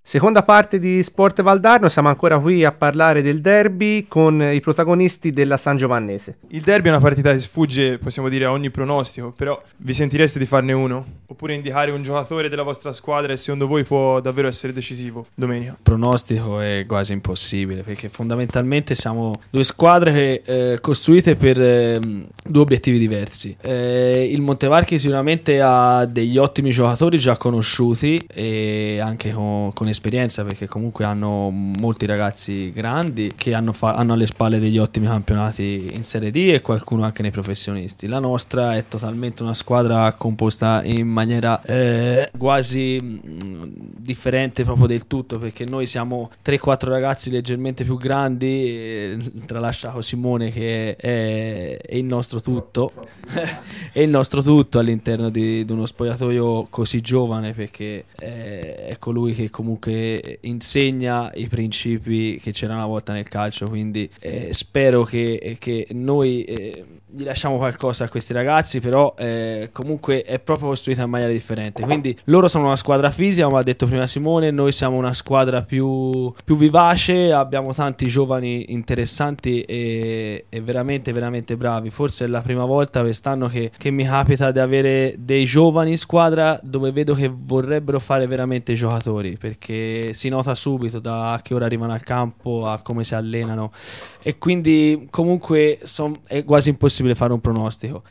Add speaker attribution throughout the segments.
Speaker 1: Seconda parte di Sport Valdarno, siamo ancora qui a parlare del derby con i protagonisti della San Giovannese.
Speaker 2: Il derby è una partita che sfugge, possiamo dire, a ogni pronostico, però vi sentireste di farne uno? Oppure indicare un giocatore della vostra squadra e secondo voi può davvero essere decisivo domenica?
Speaker 3: Pronostico è quasi impossibile, perché fondamentalmente siamo due squadre costruite per due obiettivi diversi. Il Montevarchi sicuramente ha degli ottimi giocatori già conosciuti e anche con esperienza, perché comunque hanno molti ragazzi grandi che hanno alle spalle degli ottimi campionati in Serie D e qualcuno anche nei professionisti. La nostra è totalmente una squadra composta in maniera quasi differente proprio del tutto, perché noi siamo 3-4 ragazzi leggermente più grandi, tralasciato Simone che è il nostro tutto è il nostro tutto all'interno di uno spogliatoio così giovane, perché è colui che comunque insegna i principi che c'era una volta nel calcio, quindi spero che noi gli lasciamo qualcosa a questi ragazzi, però comunque è proprio costruita in maniera differente. Quindi loro sono una squadra fisica, come ha detto prima Simone, noi siamo una squadra più vivace, abbiamo tanti giovani interessanti e veramente veramente bravi. Forse è la prima volta quest'anno che mi capita di avere dei giovani in squadra dove vedo che vorrebbero fare veramente giocatori, perché si nota subito da a che ora arrivano al campo a come si allenano, e quindi comunque è quasi impossibile fare un pronostico.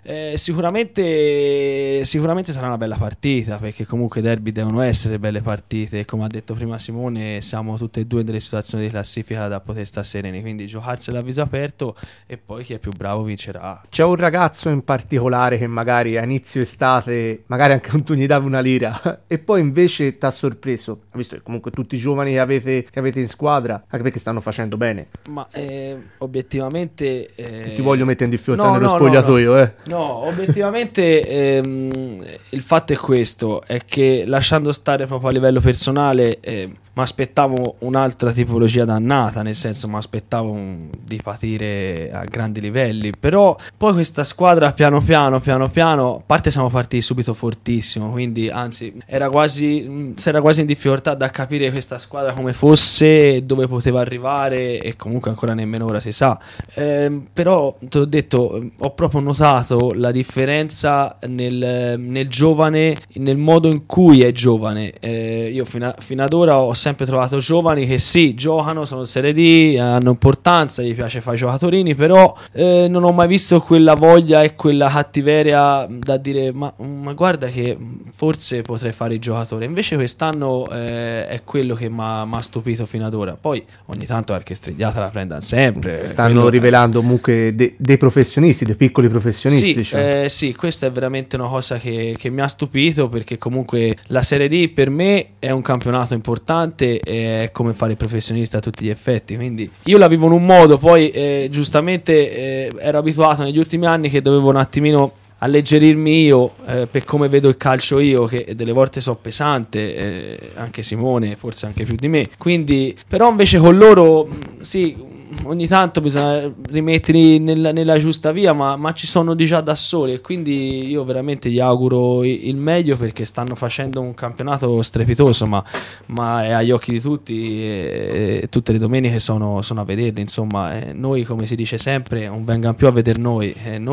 Speaker 3: Sicuramente sarà una bella partita, perché comunque derby devono essere belle partite, e come ha detto prima Simone siamo tutte e due in delle situazioni di classifica da poter stare sereni, quindi giocarsela a viso aperto e poi chi è più bravo vincerà.
Speaker 1: C'è un ragazzo in particolare che magari a inizio estate magari anche tu gli davi una lira e poi invece ti ha sorpreso, visto che comunque tutti i giovani che avete in squadra, anche perché stanno facendo bene?
Speaker 3: Ma obiettivamente
Speaker 1: ti voglio mettere in difficoltà nello spogliatoio.
Speaker 3: No, obiettivamente il fatto è questo, è che lasciando stare proprio a livello personale mi aspettavo un'altra tipologia dannata, nel senso mi aspettavo di patire a grandi livelli, però poi questa squadra piano piano, a parte siamo partiti subito fortissimo, quindi anzi si era quasi in difficoltà da capire questa squadra come fosse, dove poteva arrivare, e comunque ancora nemmeno ora si sa, però te l'ho detto, ho proprio notato la differenza nel giovane, nel modo in cui è giovane. Io fino ad ora ho sempre trovato giovani che sì, giocano, sono Serie D, hanno importanza, gli piace fare i giocatori, però non ho mai visto quella voglia e quella cattiveria da dire ma guarda che forse potrei fare il giocatore. Invece quest'anno è quello che mi ha stupito fino ad ora. Poi ogni tanto qualche strigliata la prendano sempre.
Speaker 1: Stanno rivelando comunque dei professionisti, dei piccoli professionisti.
Speaker 3: Sì, sì, questa è veramente una cosa che mi ha stupito, perché comunque la Serie D per me è un campionato importante, è come fare il professionista a tutti gli effetti, quindi io la vivo in un modo, poi giustamente ero abituato negli ultimi anni che dovevo un attimino alleggerirmi io, per come vedo il calcio io, che delle volte so pesante, anche Simone forse anche più di me, quindi però invece con loro sì, ogni tanto bisogna rimetterli nella giusta via, ma ci sono di già da soli, e quindi io veramente gli auguro il meglio, perché stanno facendo un campionato strepitoso, ma è agli occhi di tutti, e tutte le domeniche sono a vederli, insomma, noi, come si dice sempre, non vengano più a vedere noi,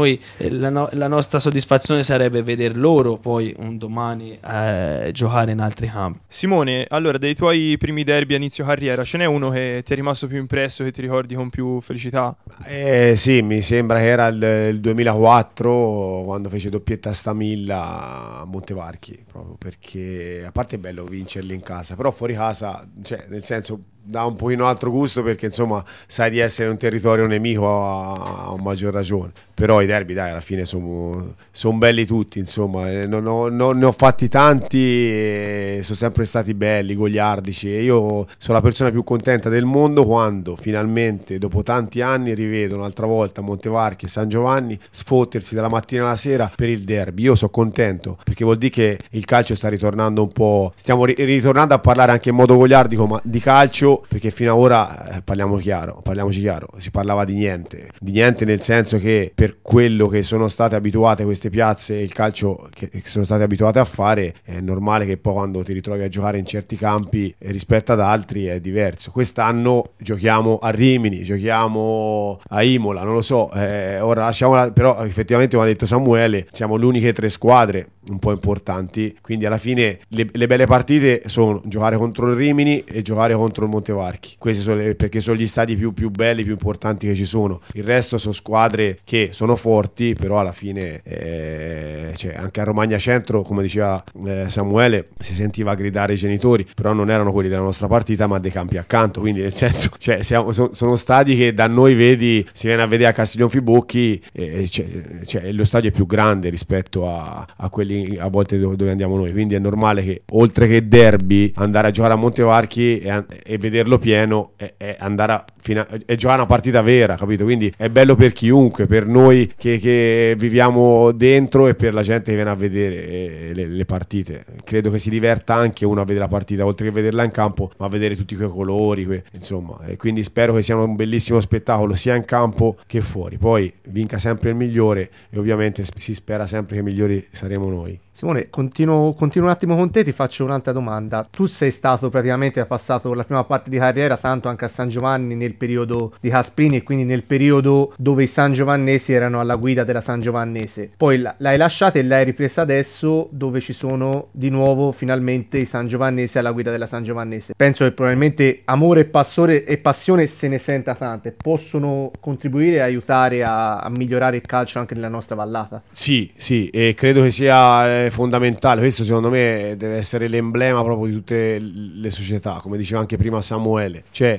Speaker 3: la nostra soddisfazione sarebbe veder loro poi un domani giocare in altri campi.
Speaker 2: Simone, allora, dei tuoi primi derby a inizio carriera, ce n'è uno che ti è rimasto più impresso, che ti ricordi con più felicità?
Speaker 4: Sì, mi sembra che era il 2004, quando fece doppietta a Stamilla a Montevarchi, proprio perché a parte è bello vincerli in casa, però fuori casa, cioè, nel senso, dà un pochino altro gusto, perché insomma sai di essere un territorio nemico a maggior ragione. Però i derby, dai, alla fine sono belli tutti, insomma, non ne ho fatti tanti e sono sempre stati belli, goliardici, e io sono la persona più contenta del mondo quando finalmente dopo tanti anni rivedo un'altra volta Montevarchi e San Giovanni sfottersi dalla mattina alla sera per il derby. Io sono contento, perché vuol dire che il calcio sta ritornando un po', stiamo ritornando a parlare anche in modo goliardico, ma di calcio, meglio, perché fino ad ora parliamoci chiaro, si parlava di niente nel senso che per quello che sono state abituate queste piazze e il calcio che sono state abituate a fare, è normale che poi quando ti ritrovi a giocare in certi campi rispetto ad altri è diverso. Quest'anno giochiamo a Rimini, giochiamo a Imola, non lo so, ora lasciamola, però effettivamente come ha detto Samuele siamo le uniche 3 squadre un po' importanti, quindi alla fine le belle partite sono giocare contro il Rimini e giocare contro il Montevarchi, questi sono perché sono gli stadi più belli, più importanti che ci sono. Il resto sono squadre che sono forti, però alla fine cioè anche a Romagna Centro, come diceva Samuele, si sentiva gridare i genitori, però non erano quelli della nostra partita ma dei campi accanto, quindi nel senso, cioè sono stadi che da noi vedi, si viene a vedere a Castiglion Fibocchi, cioè lo stadio è più grande rispetto a quelli a volte dove andiamo noi, quindi è normale che oltre che derby andare a giocare a Montevarchi e vederlo pieno è andare e giocare una partita vera, capito? Quindi è bello per chiunque, per noi che viviamo dentro e per la gente che viene a vedere le partite. Credo che si diverta anche uno a vedere la partita, oltre che vederla in campo, ma a vedere tutti quei colori, insomma, e quindi spero che sia un bellissimo spettacolo sia in campo che fuori. Poi vinca sempre il migliore e ovviamente si spera sempre che migliori saremo noi.
Speaker 1: Simone, continuo un attimo con te, ti faccio un'altra domanda. Tu sei stato praticamente, hai passato la prima parte di carriera tanto anche a San Giovanni nel periodo di Casprini e quindi nel periodo dove i sangiovannesi erano alla guida della Sangiovannese. Poi l'hai lasciata e l'hai ripresa adesso dove ci sono di nuovo finalmente i sangiovannesi alla guida della Sangiovannese. Penso che probabilmente amore e passione se ne senta tante, possono contribuire e aiutare a migliorare il calcio anche nella nostra vallata.
Speaker 4: Sì, e credo che sia fondamentale. Questo secondo me deve essere l'emblema proprio di tutte le società, come diceva anche prima Samuele, cioè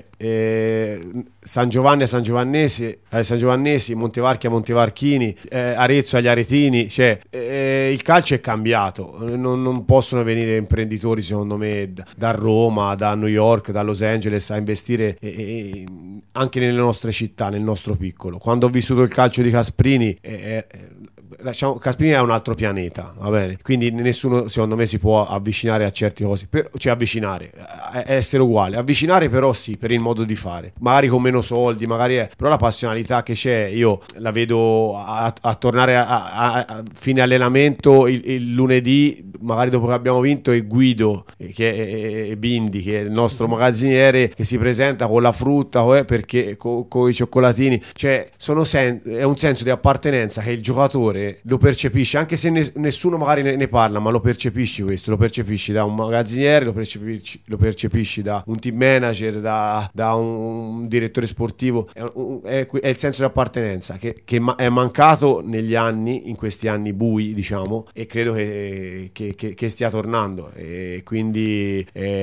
Speaker 4: San Giovanni a San Giovannesi, Montevarchi a Montevarchini, Arezzo agli Aretini, cioè il calcio è cambiato, non possono venire imprenditori secondo me da Roma, da New York, da Los Angeles a investire anche nelle nostre città, nel nostro piccolo. Quando ho vissuto il calcio di Casprini Casprini è un altro pianeta, va bene? Quindi nessuno secondo me si può avvicinare a certe cose, cioè avvicinare, essere uguale, avvicinare però sì, per il modo di fare, magari con meno soldi, però la passionalità che c'è io la vedo a tornare a fine allenamento il lunedì, magari dopo che abbiamo vinto, e Guido che è Bindi, che è il nostro magazziniere, che si presenta con la frutta perché con i cioccolatini, cioè è un senso di appartenenza che il giocatore lo percepisce, anche se nessuno magari ne parla, ma lo percepisci questo, lo percepisci da un magazziniere, lo percepisci da un team manager, da un direttore sportivo, è il senso di appartenenza che è mancato in questi anni bui, diciamo, e credo che stia tornando, e quindi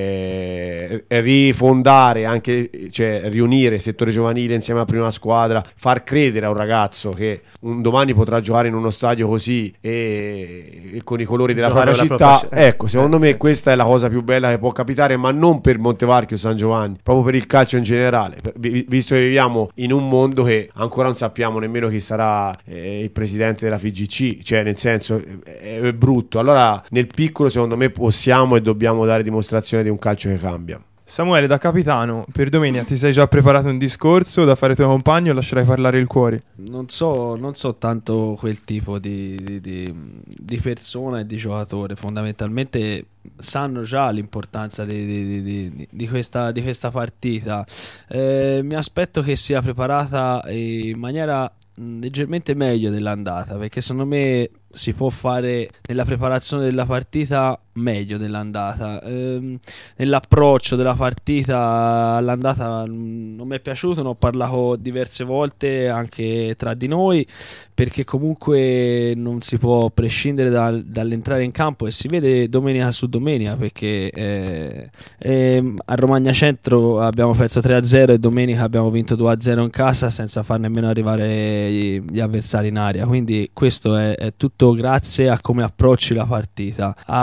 Speaker 4: rifondare anche, cioè riunire il settore giovanile insieme alla prima squadra, far credere a un ragazzo che un domani potrà giocare in uno stadio così e con i colori della propria città, ecco, secondo me questa è la cosa più bella che può capitare, ma non per Montevarchi o San Giovanni, proprio per il calcio in generale, visto che viviamo in un mondo che ancora non sappiamo nemmeno chi sarà il presidente della FIGC, cioè nel senso è brutto. Allora nel piccolo secondo me possiamo e dobbiamo dare dimostrazione di un calcio che cambia.
Speaker 2: Samuele, da capitano, per domenica ti sei già preparato un discorso da fare ai tuoi compagni o lascerai parlare il cuore?
Speaker 3: Non so tanto quel tipo di persona e di giocatore. Fondamentalmente sanno già l'importanza di questa partita. Mi aspetto che sia preparata in maniera leggermente meglio dell'andata, perché secondo me si può fare nella preparazione della partita meglio dell'andata. Nell'approccio della partita all'andata non mi è piaciuto, ne ho parlato diverse volte anche tra di noi, perché comunque non si può prescindere dall'entrare in campo, e si vede domenica su domenica, perché a Romagna Centro abbiamo perso 3-0 e domenica abbiamo vinto 2-0 in casa senza far nemmeno arrivare gli avversari in area, quindi questo è tutto grazie a come approcci la partita, a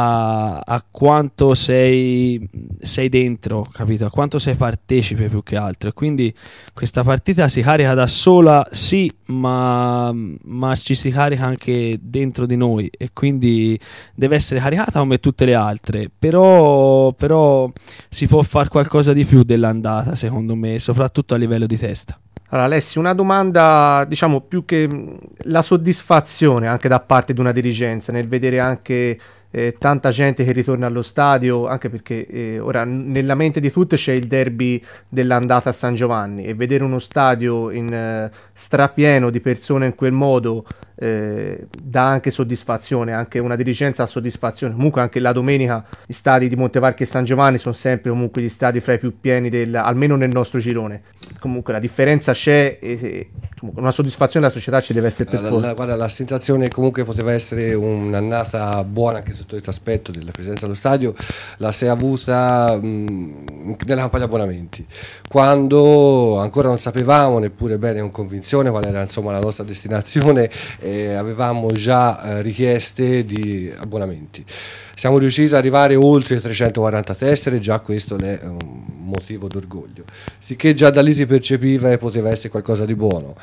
Speaker 3: a quanto sei dentro, capito? A quanto sei partecipe più che altro. E quindi questa partita si carica da sola, sì, ma ci si carica anche dentro di noi, e quindi deve essere caricata come tutte le altre. Però si può fare qualcosa di più dell'andata, secondo me, soprattutto a livello di testa.
Speaker 1: Allora Alessio, una domanda, diciamo, più che la soddisfazione anche da parte di una dirigenza nel vedere anche tanta gente che ritorna allo stadio, anche perché ora nella mente di tutti c'è il derby dell'andata a San Giovanni, e vedere uno stadio in strapieno di persone in quel modo dà anche soddisfazione, anche una dirigenza ha soddisfazione. Comunque anche la domenica gli stadi di Montevarchi e San Giovanni sono sempre comunque gli stadi fra i più pieni almeno nel nostro girone. Comunque la differenza c'è, una soddisfazione della società ci deve essere per forza.
Speaker 5: Guarda, la sensazione comunque poteva essere un'annata buona anche sotto questo aspetto della presenza allo stadio, la si è avuta nella campagna abbonamenti, quando ancora non sapevamo neppure bene con convinzione qual era insomma la nostra destinazione, avevamo già richieste di abbonamenti. Siamo riusciti ad arrivare oltre 340 tessere, già questo è un motivo d'orgoglio, sicché già da lì si percepiva e poteva essere qualcosa di buono.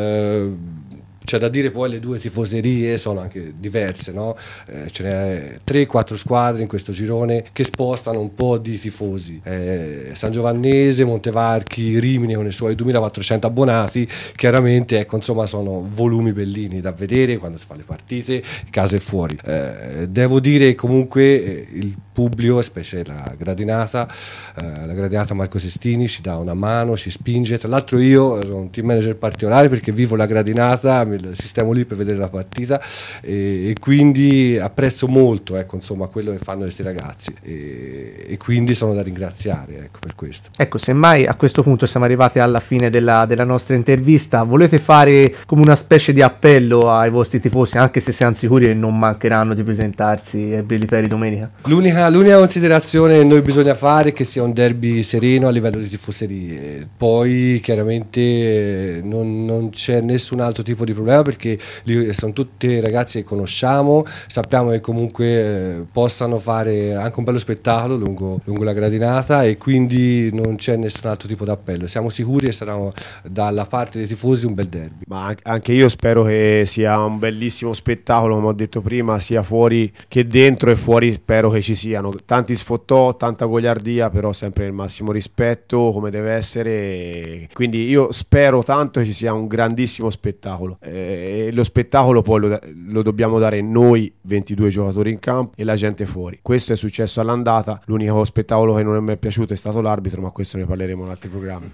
Speaker 5: C'è da dire poi le due tifoserie sono anche diverse, no? Ce n'è 3-4 squadre in questo girone che spostano un po' di tifosi. San Giovannese, Montevarchi, Rimini con i suoi 2400 abbonati, chiaramente ecco, insomma, sono volumi bellini da vedere quando si fa le partite, casa e fuori. Devo dire comunque il pubblico, specie la gradinata Marco Sestini ci dà una mano, ci spinge. Tra l'altro io sono un team manager particolare perché vivo la gradinata, sistemo lì per vedere la partita, e quindi apprezzo molto ecco, insomma, quello che fanno questi ragazzi, e quindi sono da ringraziare ecco, per questo.
Speaker 1: Ecco, semmai a questo punto siamo arrivati alla fine della nostra intervista, volete fare come una specie di appello ai vostri tifosi, anche se siamo sicuri che non mancheranno di presentarsi a Brilliperi domenica?
Speaker 5: L'unica considerazione che noi bisogna fare è che sia un derby sereno a livello di tifoserie, poi chiaramente non c'è nessun altro tipo di problema, perché sono tutti ragazzi che conosciamo, sappiamo che comunque possano fare anche un bello spettacolo lungo la gradinata, e quindi non c'è nessun altro tipo d'appello. Siamo sicuri che sarà dalla parte dei tifosi un bel derby.
Speaker 4: Ma anche io spero che sia un bellissimo spettacolo, come ho detto prima, sia fuori che dentro, e fuori spero che ci siano tanti sfottò, tanta goliardia, però sempre nel massimo rispetto come deve essere. Quindi io spero tanto che ci sia un grandissimo spettacolo. E lo spettacolo poi lo dobbiamo dare noi 22 giocatori in campo e la gente fuori. Questo è successo all'andata, l'unico spettacolo che non mi è piaciuto è stato l'arbitro, ma questo ne parleremo in altri programmi.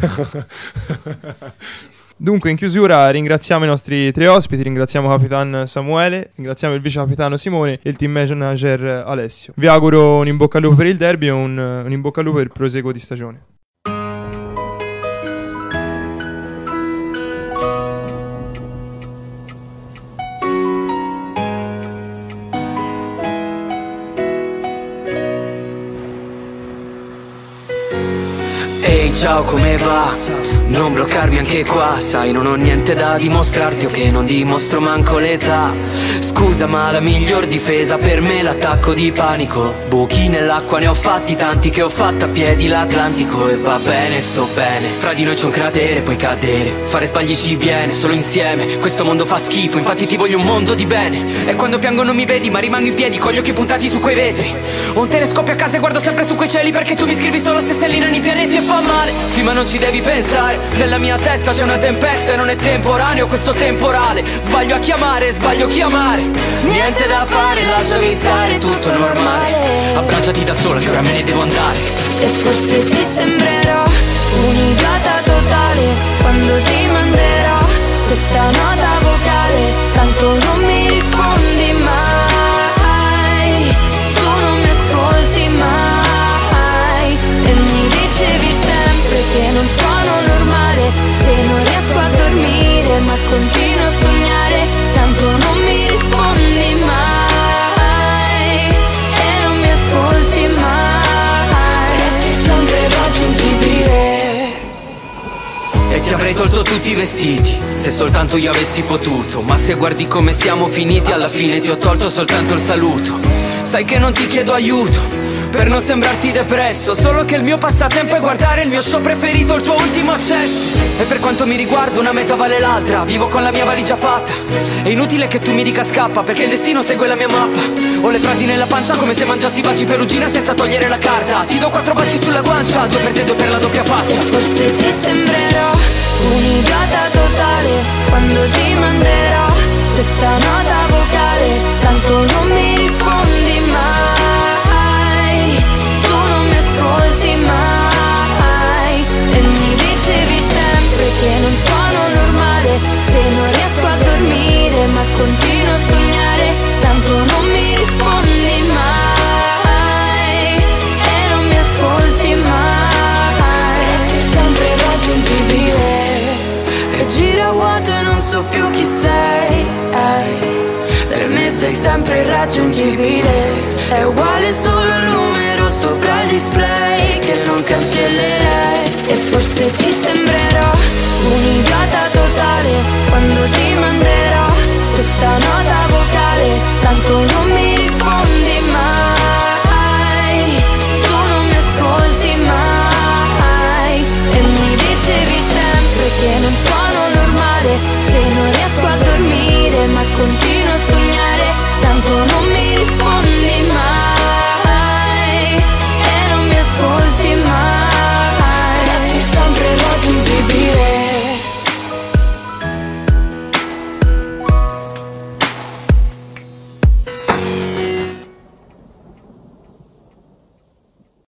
Speaker 2: Dunque, in chiusura ringraziamo i nostri tre ospiti, ringraziamo Capitan Samuele, ringraziamo il vice capitano Simone e il team manager Alessio. Vi auguro un in bocca al lupo per il derby e un in bocca al lupo per il proseguo di stagione.
Speaker 6: Ehi, ciao, come va? Non bloccarmi anche qua, sai, non ho niente da dimostrarti, o che non dimostro manco l'età. Scusa, ma la miglior difesa per me è l'attacco di panico. Buchi nell'acqua ne ho fatti tanti, che ho fatto a piedi l'Atlantico. E va bene, sto bene, fra di noi c'è un cratere, puoi cadere, fare sbagli ci viene, solo insieme questo mondo fa schifo, infatti ti voglio un mondo di bene. E quando piango non mi vedi, ma rimango in piedi, con gli occhi puntati su quei vetri. Ho un telescopio a casa e guardo sempre su quei cieli, perché tu mi scrivi solo se stellina nei pianeti, e fa male. Sì, ma non ci devi pensare, nella mia testa c'è una tempesta e non è temporaneo questo temporale. Sbaglio a chiamare, sbaglio a chiamare, niente da fare, lasciami stare, tutto è normale. Abbracciati da sola che ora me ne devo andare.
Speaker 7: E forse ti sembrerò un'idiota totale quando ti manderò questa nota vocale, tanto non mi rispondi mai, tu non mi ascolti mai, e mi dicevi sempre che non sono normale se non riesco a dormire, ma continuo a sognare, tanto non mi rispondi mai e non mi ascolti mai, resti sempre raggiungibile.
Speaker 6: E ti ti avrei tolto tutti i vestiti, se soltanto io avessi potuto. Ma se guardi come siamo finiti, alla fine ti ho tolto soltanto il saluto. Sai che non ti chiedo aiuto per non sembrarti depresso, solo che il mio passatempo è guardare il mio show preferito, il tuo ultimo accesso. E per quanto mi riguarda una meta vale l'altra, vivo con la mia valigia fatta. È inutile che tu mi dica scappa, perché il destino segue la mia mappa. Ho le frasi nella pancia come se mangiassi baci perugina senza togliere la carta. Ti do 4 baci sulla guancia, 2 per te, 2 per la doppia faccia.
Speaker 7: E forse ti sembrerò un'idiota totale quando ti manderò questa nota vocale, tanto non mi rispondi mai, tu non mi ascolti mai. E mi dicevi sempre che non sono normale se non riesco a dormire, ma continuo a sognare, tanto non mi rispondi mai e non mi ascolti mai. Resti sempre raggiungibile e gira vuoto e non so più chi sei. Per me sei sempre irraggiungibile, è uguale solo il numero sopra il display che non cancellerei. E forse ti sembrerò un'idiota totale quando ti manderò questa nota vocale, tanto non mi rispondi mai, tu non mi ascolti mai. E mi dicevi sempre che non sono normale se non riesco a dormire, ma continuo a sognare, tanto non mi